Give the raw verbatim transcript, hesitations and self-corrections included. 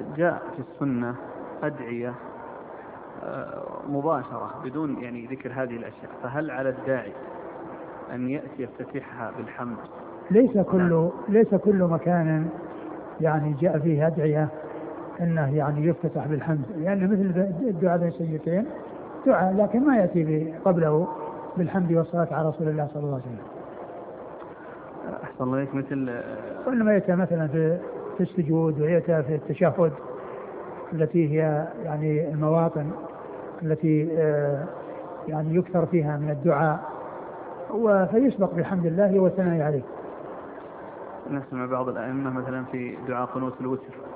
جاء في السنة أدعية مباشرة بدون يعني ذكر هذه الأشياء، فهل على الداعي أن يأتي يفتتحها بالحمد؟ ليس كل ليس كل مكان يعني جاء فيه أدعية أنه يعني يفتتح بالحمد، لأن يعني مثل الدعاء بين السجدتين دعاء، لكن ما يأتي قبله بالحمد والصلاة على رسول الله صلى الله عليه وسلم. أحسن الله عليك. مثل وإنما يأتي مثلا في في السجود، ويأتي في التشهد التي هي يعني المواطن التي يعني يكثر فيها من الدعاء، فيسبق بحمد الله والثناء عليه. نسمع بعض الأئمة مثلا في دعاء قنوت الوتر